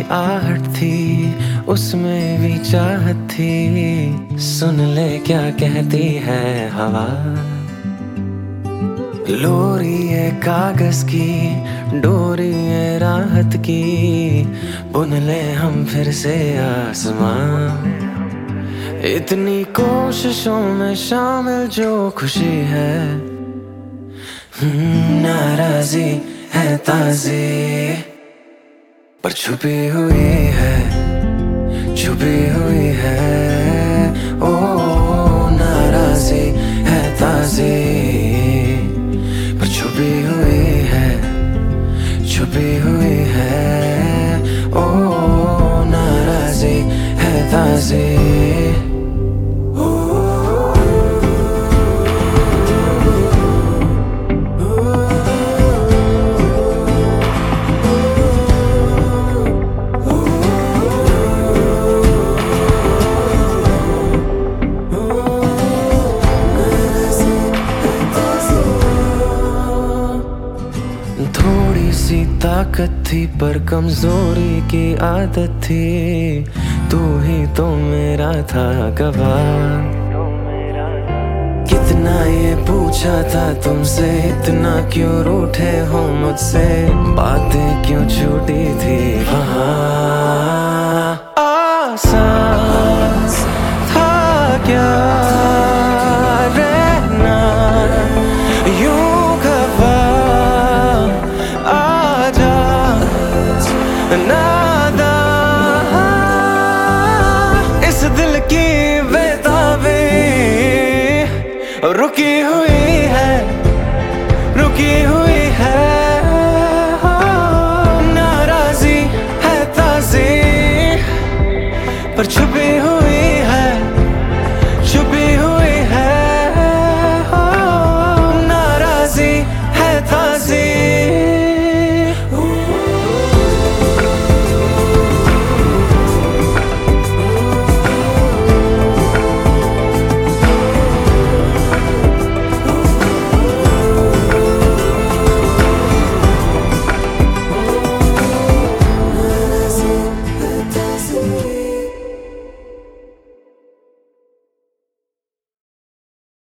आहट थी, उसमें भी चाहत थी। सुन ले क्या कहती है हवा। लोरी है कागज की, डोरी है राहत की, बुन ले हम फिर से आसमां। इतनी कोशिशों में शामिल जो खुशी है, नाराजी है ताज़ी पर छुपी हुई है, छुपी हुई है। ओ नाराजी है ताज़ी पर छुपी हुई है, छुपी हुई है। ओ नाराजी है ताज़ी। थोड़ी सी ताकत थी पर कमजोरी की आदत थी। तू ही तो मेरा था गवाह। कितना ये पूछा था तुमसे, इतना क्यों रूठे हो मुझसे, बातें क्यों छूटी थी वहाँ। आसान था क्या रहना यूं खफा, आजा नादा। इस दिल की बेताबी रुकी हुई है, रुकी हुई है। नाराजी है ताज़ी पर छुप